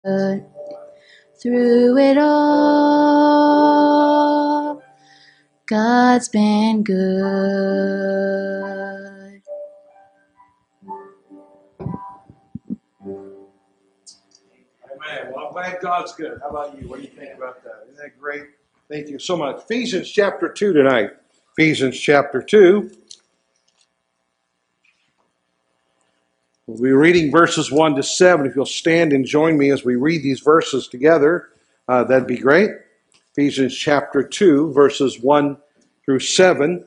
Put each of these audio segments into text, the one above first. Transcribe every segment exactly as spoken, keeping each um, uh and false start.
Through it all, God's been good. Amen. Well, I'm glad God's good. How about you? What do you think about that? Isn't that great? Thank you so much. Ephesians chapter two tonight. Ephesians chapter two. We'll be reading verses one to seven. If you'll stand and join me as we read these verses together, uh, that'd be great. Ephesians chapter two, verses one through seven.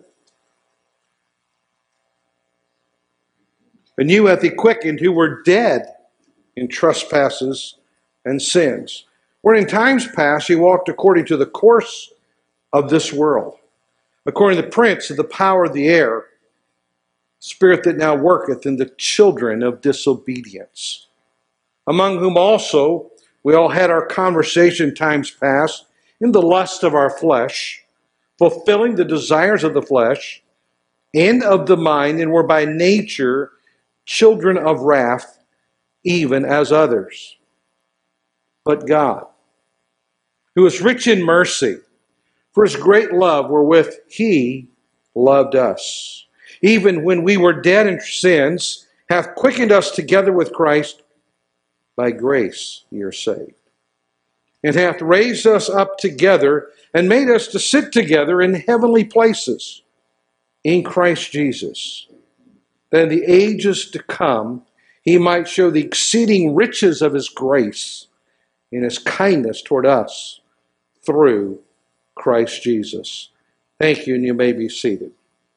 And you hath he quickened who were dead in trespasses and sins, where in times past ye walked according to the course of this world, according to the prince of the power of the air, spirit that now worketh in the children of disobedience, among whom also we all had our conversation times past in the lust of our flesh, fulfilling the desires of the flesh and of the mind, and were by nature children of wrath, even as others. But God, who is rich in mercy, for his great love wherewith he loved us, even when we were dead in sins, hath quickened us together with Christ. By grace ye are saved, and hath raised us up together, and made us to sit together in heavenly places in Christ Jesus, that in the ages to come he might show the exceeding riches of his grace in his kindness toward us through Christ Jesus. Thank you, and you may be seated.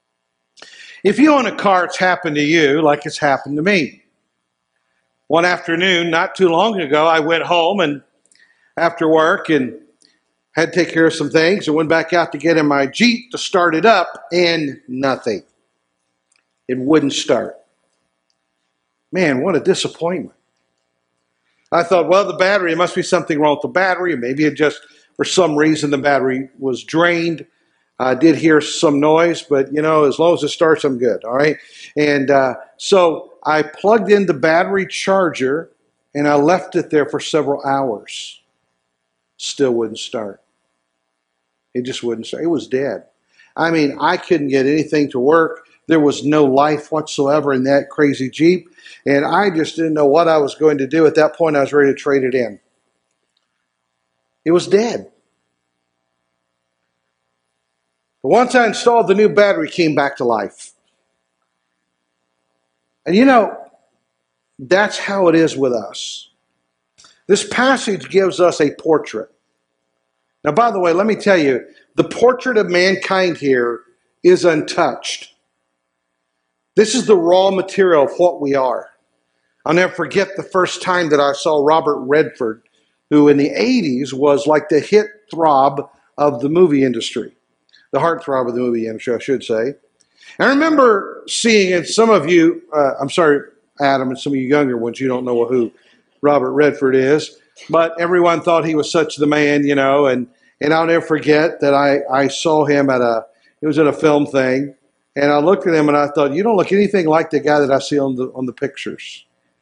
If you own a car, it's happened to you like it's happened to me. One afternoon, not too long ago, I went home and after work and had to take care of some things and went back out to get in my Jeep to start it up, and nothing. It wouldn't start. Man, what a disappointment. I thought, well, the battery, it must be something wrong with the battery. Maybe it just, for some reason, the battery was drained. I did hear some noise, but, you know, as long as it starts, I'm good, all right? And uh, so I plugged in the battery charger, and I left it there for several hours. Still wouldn't start. It just wouldn't start. It was dead. I mean, I couldn't get anything to work. There was no life whatsoever in that crazy Jeep. And I just didn't know what I was going to do. At that point, I was ready to trade it in. It was dead. But once I installed the new battery, it came back to life. And you know, that's how it is with us. This passage gives us a portrait. Now, by the way, let me tell you, the portrait of mankind here is untouched. This is the raw material of what we are. I'll never forget the first time that I saw Robert Redford, who in the eighties was like the hit throb of the movie industry. The heartthrob of the movie industry, I should say. I remember seeing, and some of you, uh, I'm sorry, Adam, and some of you younger ones, you don't know who Robert Redford is, but everyone thought he was such the man, you know, and, and I'll never forget that I, I saw him at a, it was at a film thing, and I looked at him and I thought, you don't look anything like the guy that I see on the on the pictures.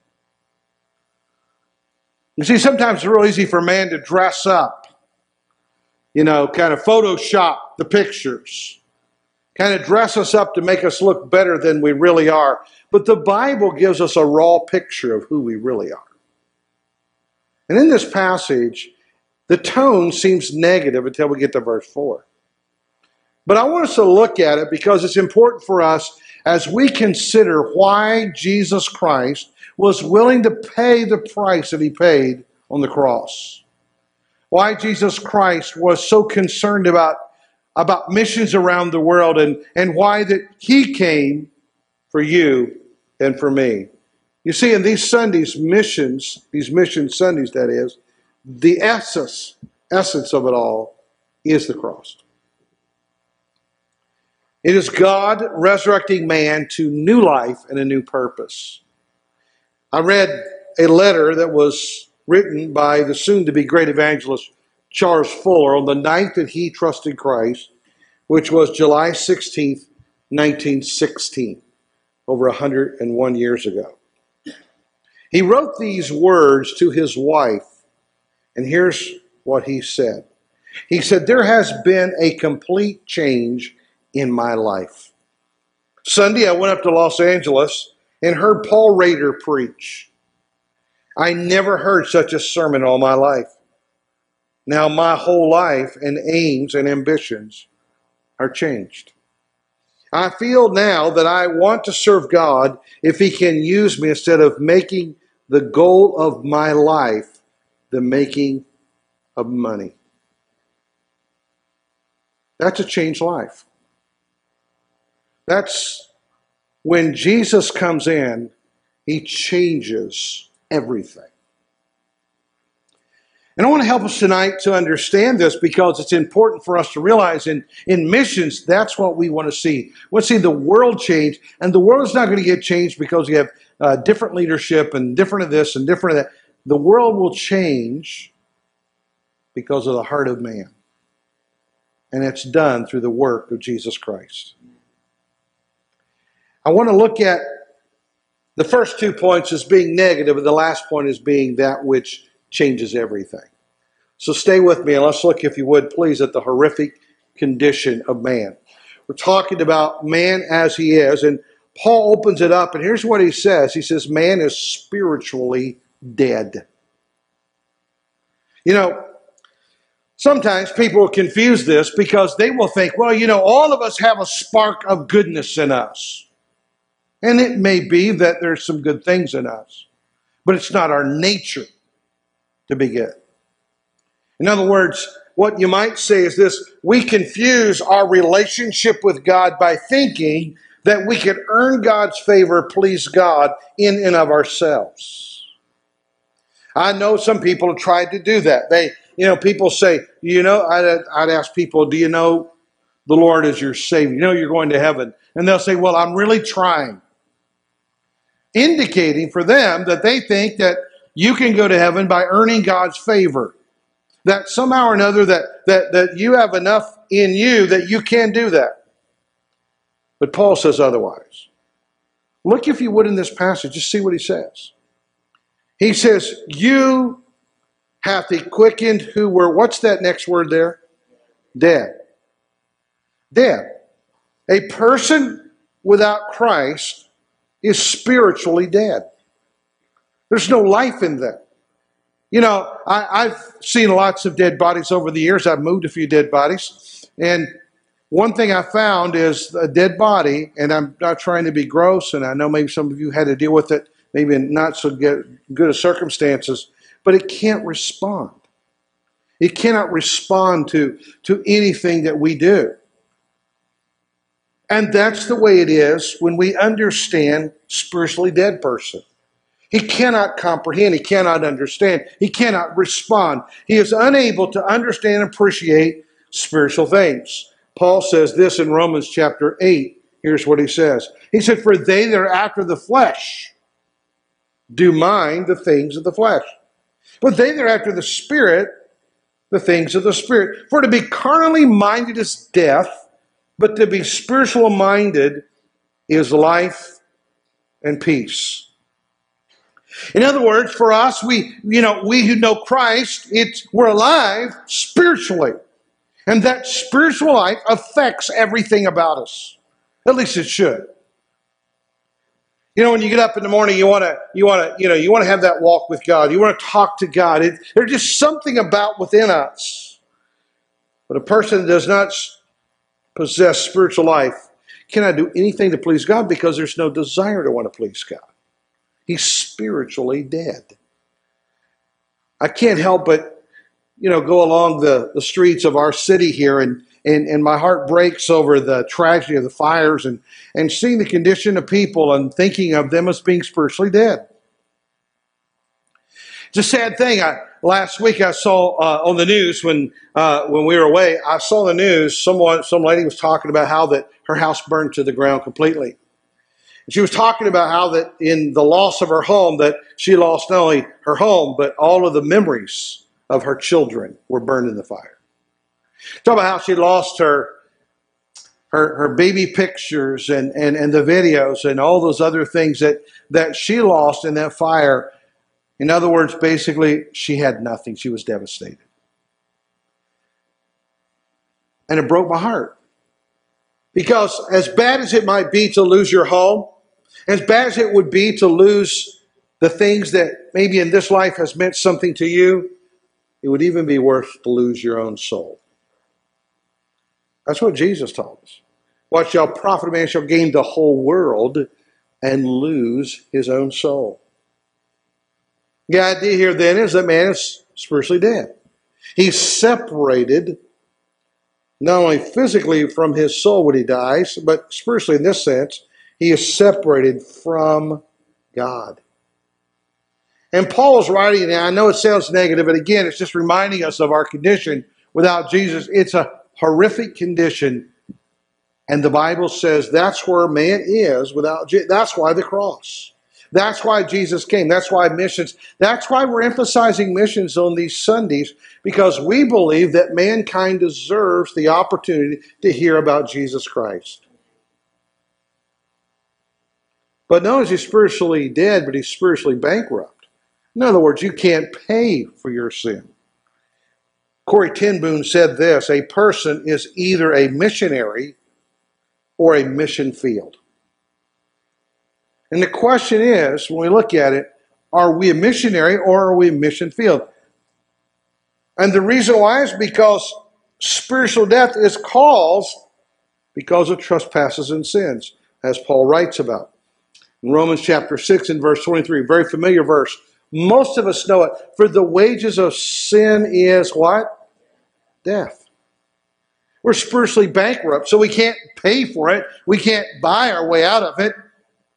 You see, sometimes it's real easy for a man to dress up, you know, kind of Photoshop the pictures, kind of dress us up to make us look better than we really are. But the Bible gives us a raw picture of who we really are. And in this passage, the tone seems negative until we get to verse four. But I want us to look at it because it's important for us as we consider why Jesus Christ was willing to pay the price that he paid on the cross. Why Jesus Christ was so concerned about, about missions around the world, and, and why that he came for you and for me. You see, in these Sundays, missions, these mission Sundays, that is, the essence, essence of it all is the cross. It is God resurrecting man to new life and a new purpose. I read a letter that was written by the soon-to-be great evangelist Charles Fuller on the night that he trusted Christ, which was July sixteenth, nineteen sixteen, over one hundred one years ago. He wrote these words to his wife And here's what he said. He said, there has been a complete change in my life. Sunday, I went up to Los Angeles and heard Paul Rader preach. I never heard such a sermon all my life. Now my whole life and aims and ambitions are changed. I feel now that I want to serve God if He can use me instead of making the goal of my life the making of money. That's a changed life. That's when Jesus comes in, He changes everything. And I want to help us tonight to understand this because it's important for us to realize in, in missions, that's what we want to see. We want to see the world change, and the world is not going to get changed because you have uh, different leadership and different of this and different of that. The world will change because of the heart of man. And it's done through the work of Jesus Christ. I want to look at the first two points as being negative, and the last point as being that which changes everything. So stay with me and let's look, if you would, please, at the horrific condition of man. We're talking about man as he is, and Paul opens it up, and here's what he says. He says, man is spiritually dead. You know, sometimes people will confuse this because they will think, well, you know, all of us have a spark of goodness in us. And it may be that there's some good things in us, but it's not our nature to be good. In other words, what you might say is this: we confuse our relationship with God by thinking that we can earn God's favor, please God, in and of ourselves. I know some people have tried to do that. They, you know, people say, you know, I'd, I'd ask people, do you know the Lord is your Savior? You know you're going to heaven. And they'll say, well, I'm really trying. Indicating for them that they think that you can go to heaven by earning God's favor. That somehow or another that, that, that you have enough in you that you can do that. But Paul says otherwise. Look, if you would, in this passage, just see what he says. He says, you hath he quickened who were, what's that next word there? Dead. Dead. A person without Christ is spiritually dead. There's no life in them. You know, I, I've seen lots of dead bodies over the years. I've moved a few dead bodies. And one thing I found is a dead body, and I'm not trying to be gross, and I know maybe some of you had to deal with it, maybe in not so good, good of circumstances, but it can't respond. It cannot respond to, to anything that we do. And that's the way it is when we understand spiritually dead person. He cannot comprehend. He cannot understand. He cannot respond. He is unable to understand and appreciate spiritual things. Paul says this in Romans chapter eight. Here's what he says. He said, for they that are after the flesh do mind the things of the flesh. But they that are after the Spirit, the things of the Spirit. For to be carnally minded is death, but to be spiritual minded is life and peace. In other words, for us, we, you know, we who know Christ, it's, we're alive spiritually. And that spiritual life affects everything about us. At least it should. You know, when you get up in the morning, you want to, you want to, you know, you want to have that walk with God. You want to talk to God. It, there's just something about within us. But a person that does not possess spiritual life cannot do anything to please God because there's no desire to want to please God. He's spiritually dead. I can't help but, you know, go along the, the streets of our city here and, and, and my heart breaks over the tragedy of the fires and, and seeing the condition of people and thinking of them as being spiritually dead. It's a sad thing. I, last week I saw uh, on the news when uh, when we were away, I saw the news, someone, some lady was talking about how that her house burned to the ground completely. She was talking about how that in the loss of her home, that she lost not only her home, but all of the memories of her children were burned in the fire. Talk about how she lost her her, her baby pictures and, and, and the videos and all those other things that, that she lost in that fire. In other words, basically, she had nothing. She was devastated. And it broke my heart. Because as bad as it might be to lose your home, as bad as it would be to lose the things that maybe in this life has meant something to you, it would even be worse to lose your own soul. That's what Jesus taught us. What shall profit a man shall gain the whole world and lose his own soul? The idea here then is that man is spiritually dead. He's separated not only physically from his soul when he dies, but spiritually in this sense, he is separated from God. And Paul is writing, and I know it sounds negative, but again, it's just reminding us of our condition without Jesus. It's a horrific condition. And the Bible says that's where man is without Jesus. That's why the cross. That's why Jesus came. That's why missions. That's why we're emphasizing missions on these Sundays, because we believe that mankind deserves the opportunity to hear about Jesus Christ. But not only is he spiritually dead, but he's spiritually bankrupt. In other words, you can't pay for your sin. Corrie ten Boom said this: a person is either a missionary or a mission field. And the question is, when we look at it, are we a missionary or are we a mission field? And the reason why is because spiritual death is caused because of trespasses and sins, as Paul writes about. In Romans chapter six and verse twenty-three, very familiar verse. Most of us know it. For the wages of sin is what? Death. We're spiritually bankrupt, so we can't pay for it. We can't buy our way out of it.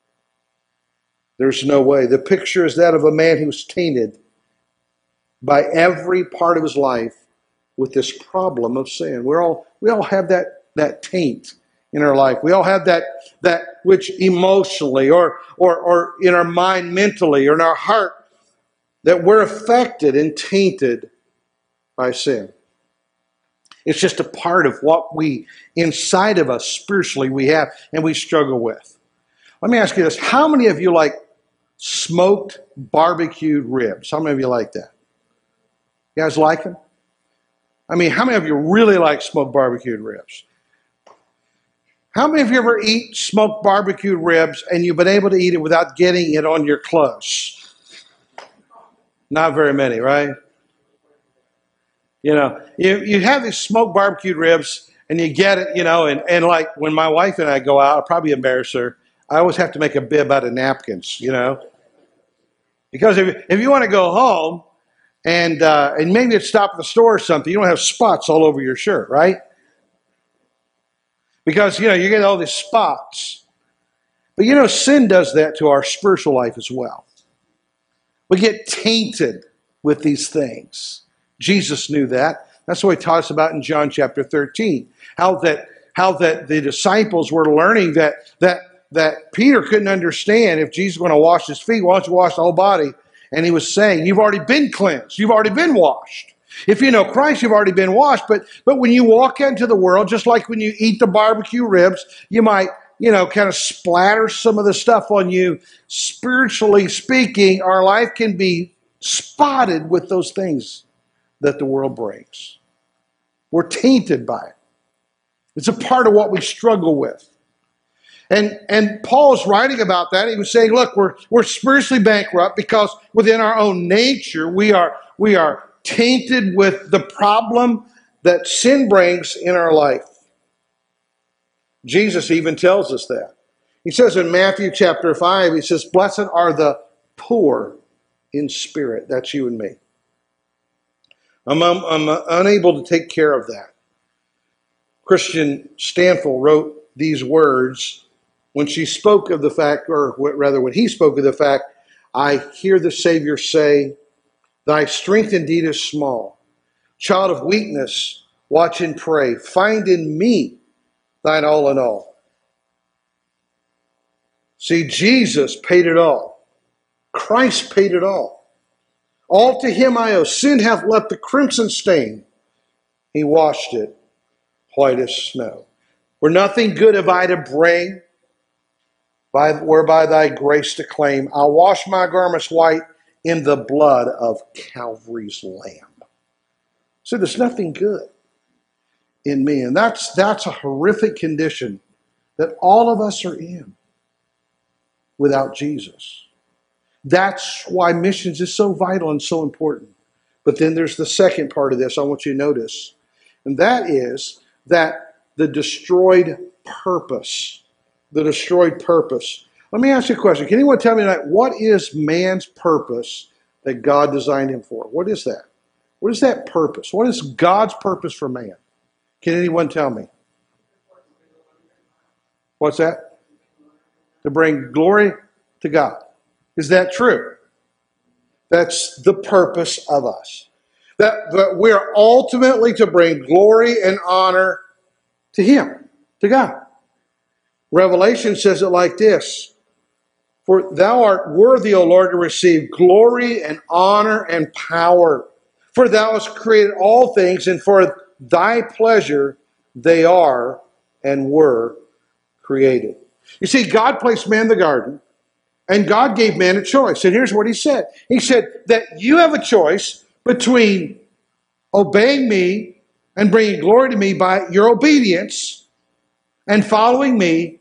There's no way. The picture is that of a man who's tainted by every part of his life with this problem of sin. We're all, we all have that, that taint in our life. We all have that, that which emotionally or, or, or in our mind mentally or in our heart, that we're affected and tainted by sin. It's just a part of what we, inside of us spiritually, we have and we struggle with. Let me ask you this. How many of you like smoked barbecued ribs? How many of you like that? You guys like them? I mean, how many of you really like smoked barbecued ribs? How many of you ever eat smoked barbecued ribs and you've been able to eat it without getting it on your clothes? Not very many, right? You know, you, you have these smoked barbecued ribs and you get it, you know, and, and like when my wife and I go out, I'll probably embarrass her. I always have to make a bib out of napkins, you know. Because if, if you want to go home and uh, and maybe it's stop at the store or something, you don't have spots all over your shirt, right? Because, you know, you get all these spots. But, you know, sin does that to our spiritual life as well. We get tainted with these things. Jesus knew that. That's what he taught us about in John chapter thirteen. How that how that the disciples were learning that that that Peter couldn't understand if Jesus was going to wash his feet. Why don't you wash the whole body? And he was saying, you've already been cleansed. You've already been washed. If you know Christ, you've already been washed. But but when you walk into the world, just like when you eat the barbecue ribs, you might, you know, kind of splatter some of the stuff on you. Spiritually speaking, our life can be spotted with those things that the world brings. We're tainted by it. It's a part of what we struggle with. And and Paul's writing about that. He was saying, look, we're we're spiritually bankrupt because within our own nature, we are we are tainted with the problem that sin brings in our life. Jesus even tells us that. He says in Matthew chapter five, he says, blessed are the poor in spirit. That's you and me. I'm, I'm, I'm unable to take care of that. Christian Stanfill wrote these words when she spoke of the fact, or rather when he spoke of the fact, I hear the Savior say, thy strength indeed is small. Child of weakness, watch and pray. Find in me thine all in all. See, Jesus paid it all. Christ paid it all. All to him I owe. Sin hath left the crimson stain. He washed it white as snow. For nothing good have I to bring, by, whereby thy grace to claim. I'll wash my garments white in the blood of Calvary's Lamb. So there's nothing good in me. And that's, that's a horrific condition that all of us are in without Jesus. That's why missions is so vital and so important. But then there's the second part of this I want you to notice. And that is that the destroyed purpose. The destroyed purpose. Let me ask you a question. Can anyone tell me tonight, what is man's purpose that God designed him for? What is that? What is that purpose? What is God's purpose for man? Can anyone tell me? What's that? To bring glory to God. Is that true? That's the purpose of us. That, that we're ultimately to bring glory and honor to Him, to God. Revelation says it like this. For thou art worthy, O Lord, to receive glory and honor and power. For thou hast created all things, and for thy pleasure they are and were created. You see, God placed man in the garden, and God gave man a choice. And here's what He said. He said that you have a choice between obeying me and bringing glory to me by your obedience and following me,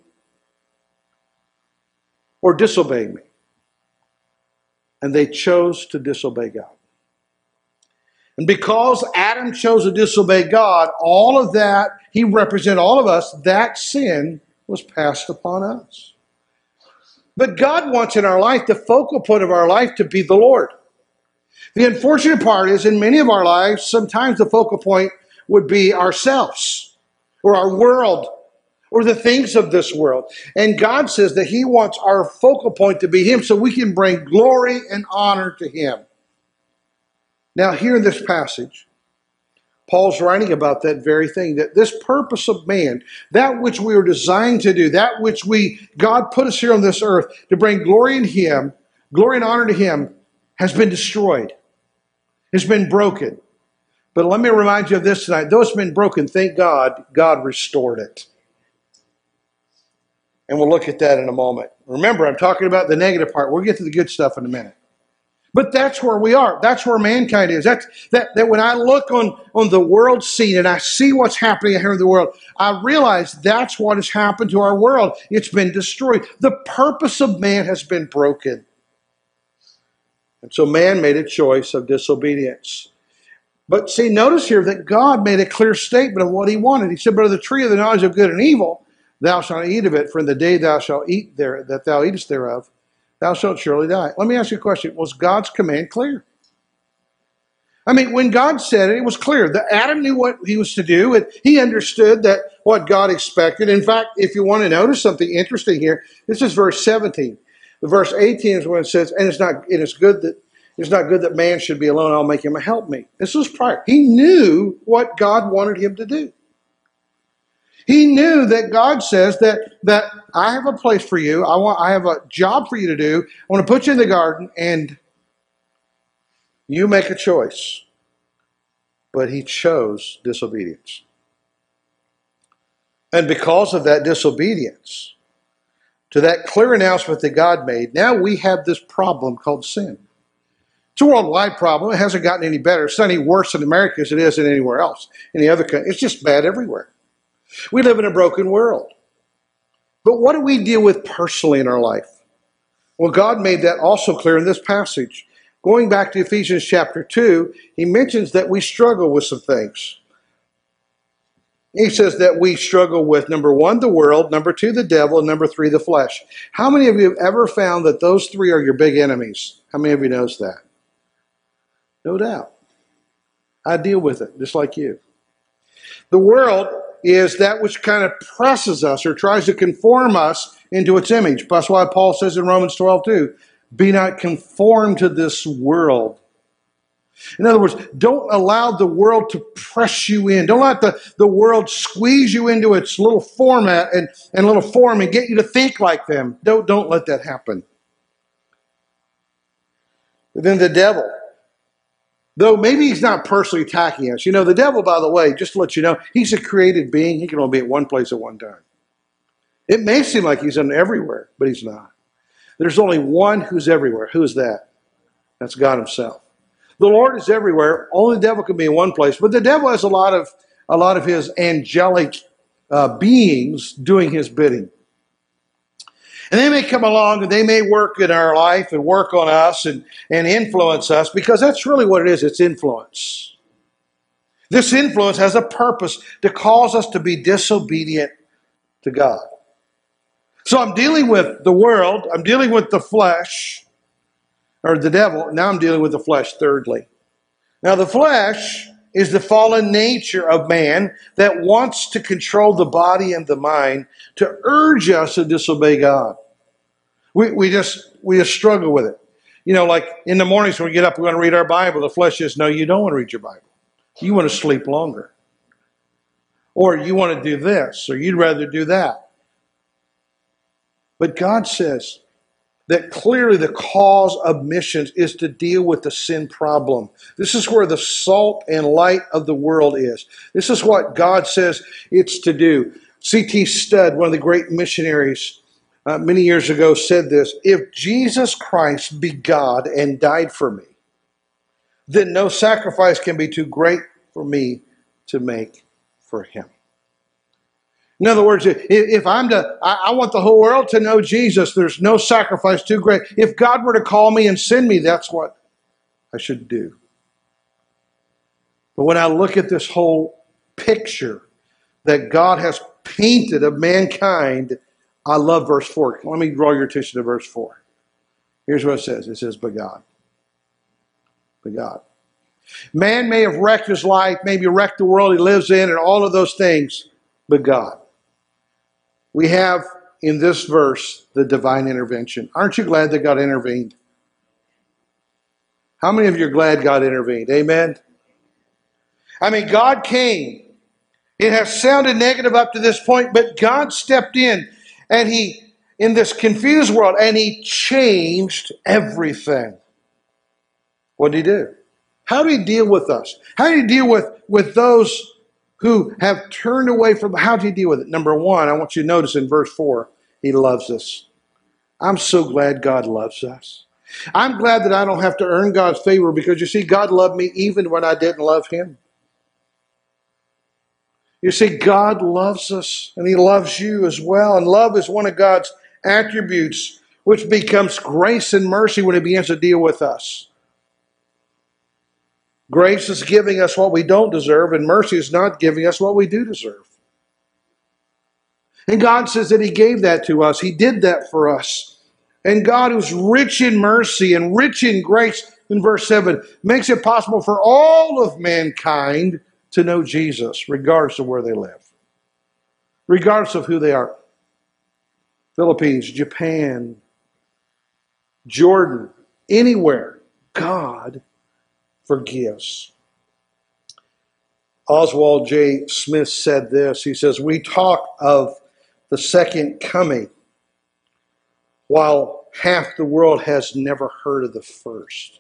or disobeying me. And they chose to disobey God. And because Adam chose to disobey God, all of that, he represented all of us, that sin was passed upon us. But God wants in our life, the focal point of our life, to be the Lord. The unfortunate part is, in many of our lives, sometimes the focal point would be ourselves, or our world, or the things of this world. And God says that He wants our focal point to be Him so we can bring glory and honor to Him. Now, here in this passage, Paul's writing about that very thing, that this purpose of man, that which we were designed to do, that which we, God put us here on this earth to bring glory in Him, glory and honor to Him, has been destroyed. It's been broken. But let me remind you of this tonight. Though it's been broken, thank God, God restored it. And we'll look at that in a moment. Remember, I'm talking about the negative part. We'll get to the good stuff in a minute. But that's where we are. That's where mankind is. That's, that, that when I look on, on the world scene and I see what's happening here in the world, I realize that's what has happened to our world. It's been destroyed. The purpose of man has been broken. And so man made a choice of disobedience. But see, notice here that God made a clear statement of what He wanted. He said, but of the tree of the knowledge of good and evil, thou shalt not eat of it, for in the day thou shalt eat there, that thou eatest thereof, thou shalt surely die. Let me ask you a question. Was God's command clear? I mean, when God said it, it was clear. That Adam knew what he was to do, and he understood that what God expected. In fact, if you want to notice something interesting here, this is verse seventeen. The verse eighteen is when it says, and it's not it is good that it's not good that man should be alone, I'll make him a helpmeet. This was prior. He knew what God wanted him to do. He knew that God says that, that I have a place for you. I want I have a job for you to do. I want to put you in the garden, and you make a choice. But he chose disobedience. And because of that disobedience, to that clear announcement that God made, now we have this problem called sin. It's a worldwide problem. It hasn't gotten any better. It's not any worse in America as it is in anywhere else. Any other country. It's just bad everywhere. We live in a broken world. But what do we deal with personally in our life? Well, God made that also clear in this passage. Going back to Ephesians chapter two, He mentions that we struggle with some things. He says that we struggle with, number one, the world, number two, the devil, and number three, the flesh. How many of you have ever found that those three are your big enemies? How many of you knows that? No doubt. I deal with it, just like you. The world is that which kind of presses us or tries to conform us into its image. That's why Paul says in Romans twelve two, be not conformed to this world. In other words, don't allow the world to press you in. Don't let the, the world squeeze you into its little format and, and little form and get you to think like them. Don't, don't let that happen. But then the devil. Though maybe he's not personally attacking us. You know, the devil, by the way, just to let you know, he's a created being. He can only be at one place at one time. It may seem like he's in everywhere, but he's not. There's only one who's everywhere. Who is that? That's God himself. The Lord is everywhere. Only the devil can be in one place. But the devil has a lot of, a lot of his angelic uh, beings doing his bidding. And they may come along and they may work in our life and work on us and, and influence us, because that's really what it is. It's influence. This influence has a purpose to cause us to be disobedient to God. So I'm dealing with the world. I'm dealing with the flesh, or the devil. Now I'm dealing with the flesh, thirdly. Now the flesh is the fallen nature of man that wants to control the body and the mind to urge us to disobey God. We, we just we just struggle with it. You know, like in the mornings when we get up, we want to read our Bible. The flesh says, no, you don't want to read your Bible. You want to sleep longer. Or you want to do this, or you'd rather do that. But God says that clearly the cause of missions is to deal with the sin problem. This is where the salt and light of the world is. This is what God says it's to do. C T Studd, one of the great missionaries uh, many years ago, said this: if Jesus Christ be God and died for me, then no sacrifice can be too great for me to make for him. In other words, if I'm to, I want the whole world to know Jesus, there's no sacrifice too great. If God were to call me and send me, that's what I should do. But when I look at this whole picture that God has painted of mankind, I love verse four. Let me draw your attention to verse four. Here's what it says. It says, but God. But God. Man may have wrecked his life, maybe wrecked the world he lives in, and all of those things, but God. We have in this verse the divine intervention. Aren't you glad that God intervened? How many of you are glad God intervened? Amen? I mean, God came. It has sounded negative up to this point, but God stepped in and he, in this confused world, and he changed everything. What did he do? How did he deal with us? How did he deal with, with those who have turned away from, how do you deal with it? Number one, I want you to notice in verse four, he loves us. I'm so glad God loves us. I'm glad that I don't have to earn God's favor, because you see, God loved me even when I didn't love him. You see, God loves us, and he loves you as well. And love is one of God's attributes, which becomes grace and mercy when he begins to deal with us. Grace is giving us what we don't deserve, and mercy is not giving us what we do deserve. And God says that he gave that to us. He did that for us. And God, who's rich in mercy and rich in grace, in verse seven, makes it possible for all of mankind to know Jesus, regardless of where they live, regardless of who they are. Philippines, Japan, Jordan, anywhere, God forgives. Oswald J. Smith said this. He says, we talk of the second coming while half the world has never heard of the first.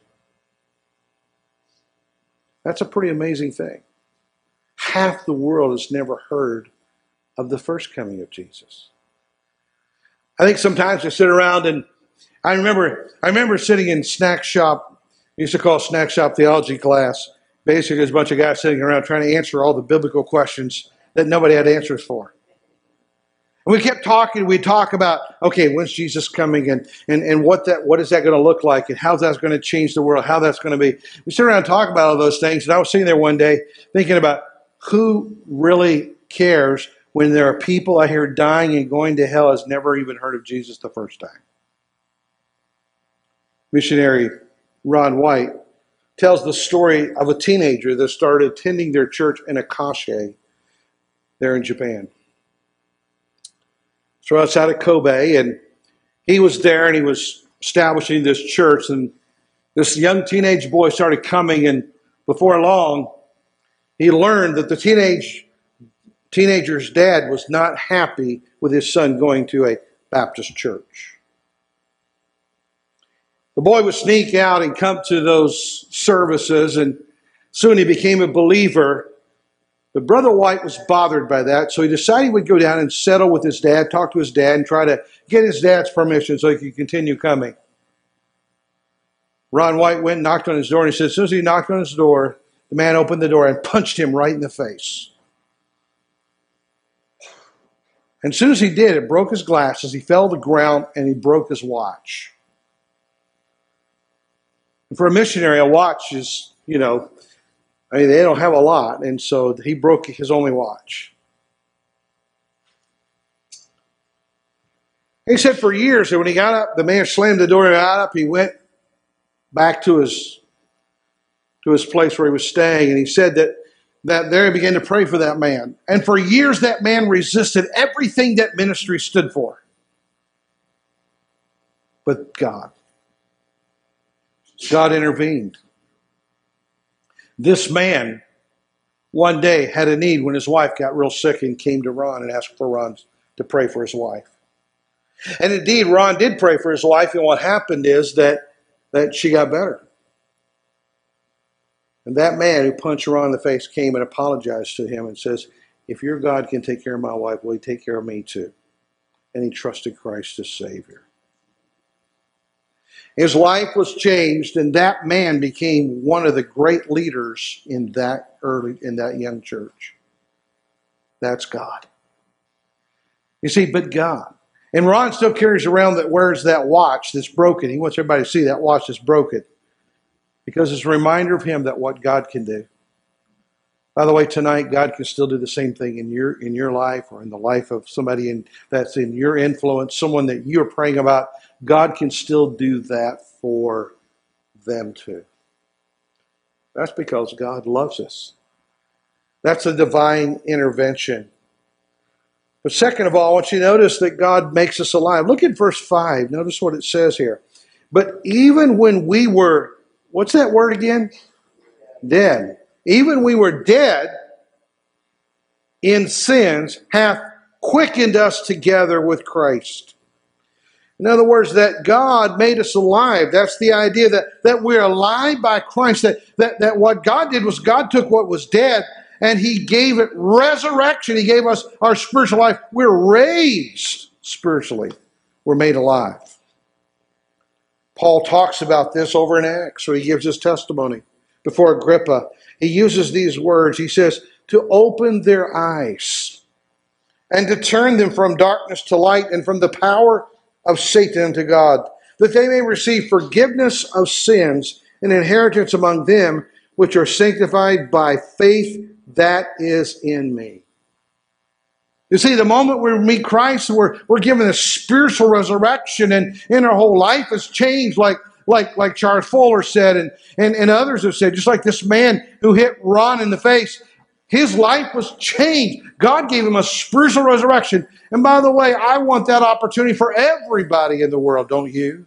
That's a pretty amazing thing. Half the world has never heard of the first coming of Jesus. I think sometimes I sit around and I remember I remember sitting in snack shop. We used to call snack shop theology class. Basically, there's a bunch of guys sitting around trying to answer all the biblical questions that nobody had answers for. And we kept talking. We'd talk about, okay, when's Jesus coming, and and, and what that what is that going to look like, and how that's going to change the world, how that's going to be. We sit around and talk about all those things. And I was sitting there one day thinking about who really cares when there are people out here dying and going to hell has never even heard of Jesus the first time. Missionary Ron White tells the story of a teenager that started attending their church in Akashi there in Japan. So outside of Kobe, and he was there and he was establishing this church, and this young teenage boy started coming, and before long, he learned that the teenage teenager's dad was not happy with his son going to a Baptist church. The boy would sneak out and come to those services, and soon he became a believer. But Brother White was bothered by that, so he decided he would go down and settle with his dad, talk to his dad, and try to get his dad's permission so he could continue coming. Ron White went and knocked on his door, and he said, as soon as he knocked on his door, the man opened the door and punched him right in the face. And as soon as he did, it broke his glasses. He fell to the ground, and he broke his watch. And for a missionary, a watch is, you know, I mean, they don't have a lot, and so he broke his only watch. He said for years that when he got up, the man slammed the door and got up, he went back to his to his place where he was staying, and he said that, that there he began to pray for that man. And for years that man resisted everything that ministry stood for. But God. God intervened. This man one day had a need when his wife got real sick and came to Ron and asked for Ron to pray for his wife. And indeed, Ron did pray for his wife, and what happened is that, that she got better. And that man who punched Ron in the face came and apologized to him and says, if your God can take care of my wife, will he take care of me too? And he trusted Christ as Savior. His life was changed, and that man became one of the great leaders in that early, in that young church. That's God. You see, but God. And Ron still carries around that, wears that watch that's broken. He wants everybody to see that watch that's broken. Because it's a reminder of him that what God can do. By the way, tonight, God can still do the same thing in your in your life or in the life of somebody in, that's in your influence, someone that you're praying about. God can still do that for them too. That's because God loves us. That's a divine intervention. But second of all, I want you to notice that God makes us alive. Look at verse five. Notice what it says here. But even when we were, what's that word again? Dead. Even we were dead in sins, hath quickened us together with Christ. In other words, that God made us alive. That's the idea that, that we're alive by Christ. That, that, that what God did was God took what was dead and he gave it resurrection. He gave us our spiritual life. We're raised spiritually. We're made alive. Paul talks about this over in Acts, where he gives his testimony before Agrippa. He uses these words. He says, to open their eyes and to turn them from darkness to light and from the power of Satan unto God, that they may receive forgiveness of sins and inheritance among them which are sanctified by faith that is in me. You see, the moment we meet Christ, we're, we're given a spiritual resurrection, and, and our whole life has changed, like, like, like Charles Fuller said, and, and, and others have said, just like this man who hit Ron in the face. His life was changed. God gave him a spiritual resurrection. And by the way, I want that opportunity for everybody in the world, don't you?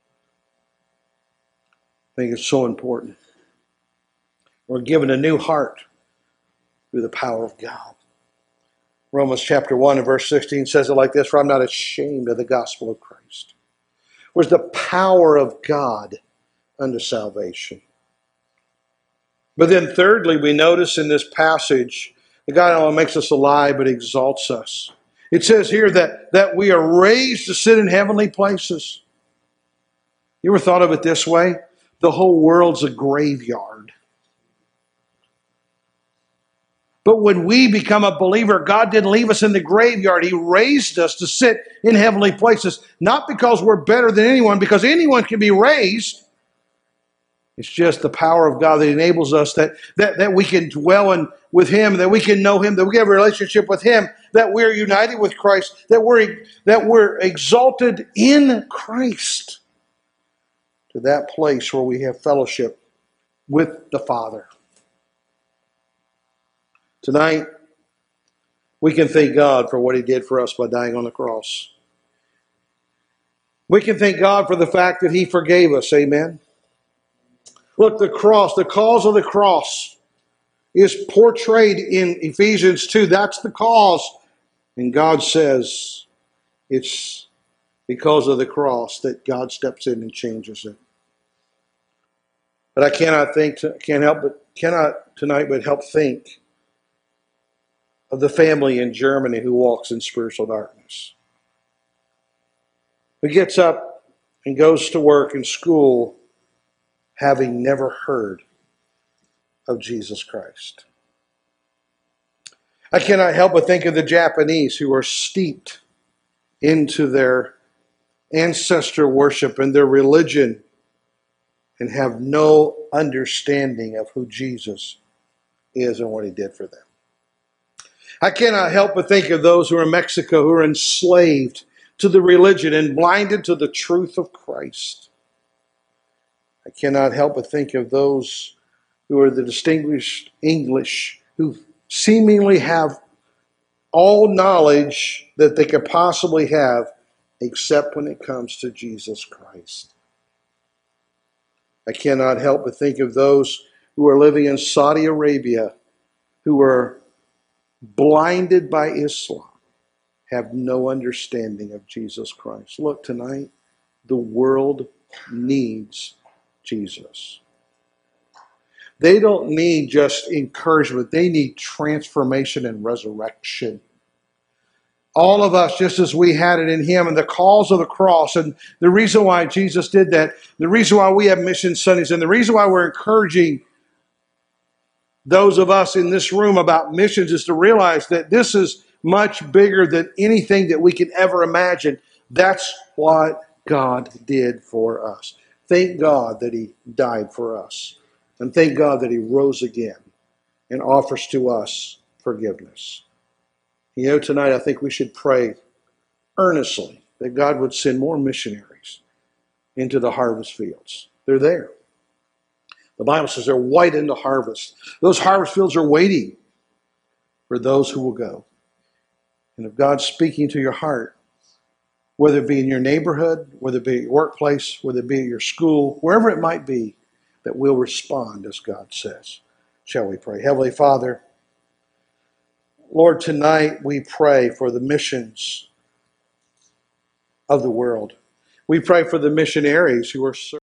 I think it's so important. We're given a new heart through the power of God. Romans chapter one and verse sixteen says it like this, for I'm not ashamed of the gospel of Christ. Where's the power of God unto salvation. But then thirdly, we notice in this passage that God not only makes us alive, but exalts us. It says here that, that we are raised to sit in heavenly places. You ever thought of it this way? The whole world's a graveyard. But when we become a believer, God didn't leave us in the graveyard. He raised us to sit in heavenly places. Not because we're better than anyone, because anyone can be raised. It's just the power of God that enables us that, that, that we can dwell in with Him, that we can know Him, that we have a relationship with Him, that we're united with Christ, that we're, that we're exalted in Christ to that place where we have fellowship with the Father. Tonight, we can thank God for what He did for us by dying on the cross. We can thank God for the fact that He forgave us. Amen. Look, the cross, the cause of the cross is portrayed in Ephesians two. That's the cause. And God says it's because of the cross that God steps in and changes it. But I cannot think, can't help but, cannot tonight but help think of the family in Germany who walks in spiritual darkness. Who gets up and goes to work and school having never heard of Jesus Christ. I cannot help but think of the Japanese who are steeped into their ancestral worship and their religion and have no understanding of who Jesus is and what he did for them. I cannot help but think of those who are in Mexico who are enslaved to the religion and blinded to the truth of Christ. I cannot help but think of those who are the distinguished English who seemingly have all knowledge that they could possibly have except when it comes to Jesus Christ. I cannot help but think of those who are living in Saudi Arabia who are blinded by Islam, have no understanding of Jesus Christ. Look, tonight, the world needs Jesus. They don't need just encouragement. They need transformation and resurrection. All of us, just as we had it in him, and the calls of the cross, and the reason why Jesus did that, the reason why we have Mission Sundays, and the reason why we're encouraging those of us in this room about missions is to realize that this is much bigger than anything that we could ever imagine. That's what God did for us. Thank God that he died for us. And thank God that he rose again and offers to us forgiveness. You know, tonight I think we should pray earnestly that God would send more missionaries into the harvest fields. They're there. The Bible says they're white in the harvest. Those harvest fields are waiting for those who will go. And if God's speaking to your heart, whether it be in your neighborhood, whether it be at your workplace, whether it be at your school, wherever it might be, that we'll respond as God says. Shall we pray? Heavenly Father, Lord, tonight we pray for the missions of the world. We pray for the missionaries who are serving.